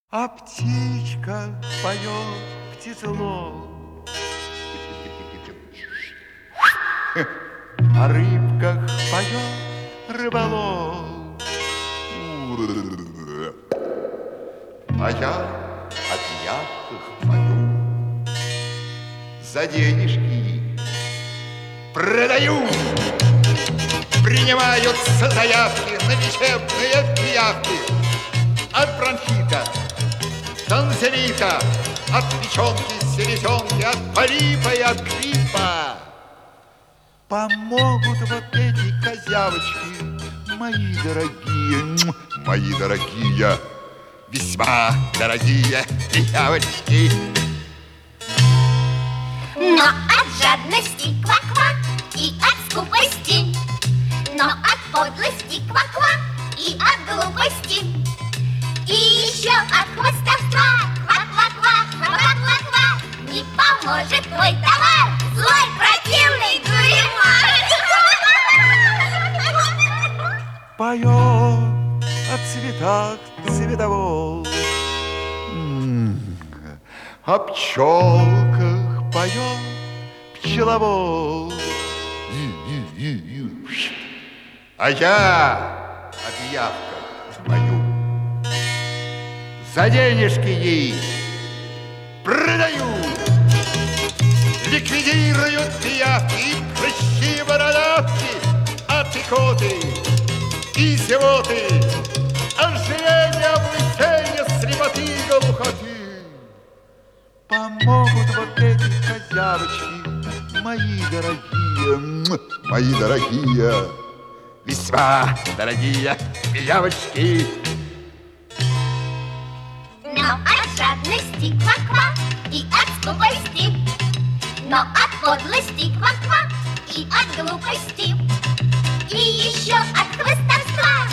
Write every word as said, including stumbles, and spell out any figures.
А птичка поет птицелов, о рыбках поет рыболов. А я о пиявках пою, за денежки продаю. Принимаются заявки на лечебные пиявки. От бронхита, танзелита, от печенки, селезенки, от полипа и от гриппа. Помогут вот эти козявочки, мои дорогие, мои дорогие, весьма дорогие пиявочки. Но от жадности ква-ква и от скупости, но от подлости ква-ква и от глупости, и еще от хвостовства ква-ква-ква, ква-ква-ква, не поможет твой товар, злой противный дуримар. Поет о цветах цветовол, о пчелках поет пчеловол. А я о пиявках пою, за денежки ей продаю. Ликвидируют пиявки, прыщи, бородавки, от икоты и зевоты, ожирение, облысение, слепоты и глухоты. Помогут вот эти козявочки, мои дорогие, мои дорогие, весьма дорогие пиявочки. Но от жадности ква-ква и от скупости, но от подлости ква-ква и от глупости, и еще от хвостовства